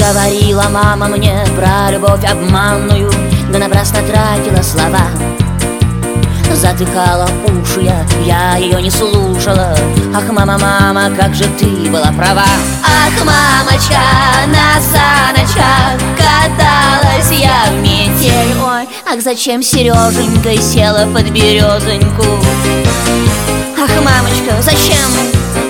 Говорила мама мне про любовь обманную, да напрасно тратила слова. Затыкала уши я ее не слушала. Ах, мама, мама, как же ты была права. Ах, мамочка, на саночках каталась я в метель. Ой, ах, зачем Сереженька села под березоньку? Ах, мамочка, зачем?